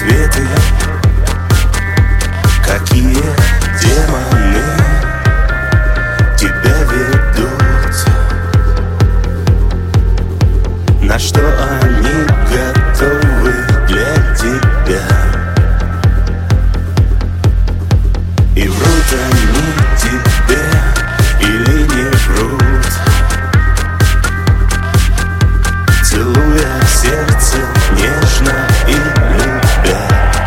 ответы. Какие демоны тебя ведут? На что они готовы для тебя? И врут они тебе или не врут, целуя сердце нежно и любя.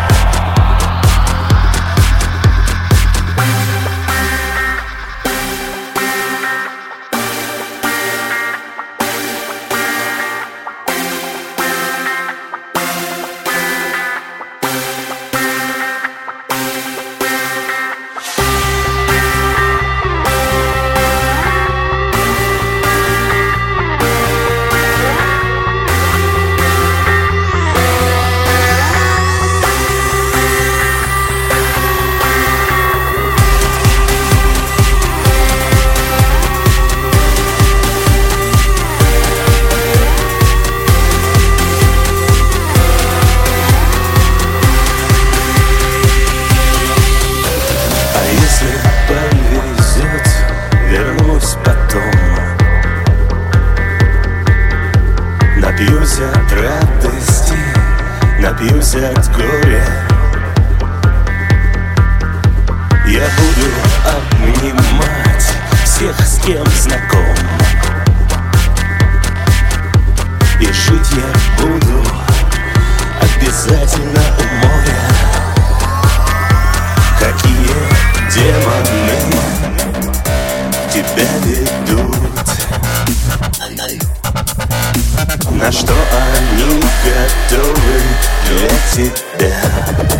Если повезет, вернусь потом. Напьюсь от радости, напьюсь от горя. Я буду обнимать всех, с кем знаком. И жить я буду обязательно у моря. Какие демоны тебя ведут? На что они готовы для тебя?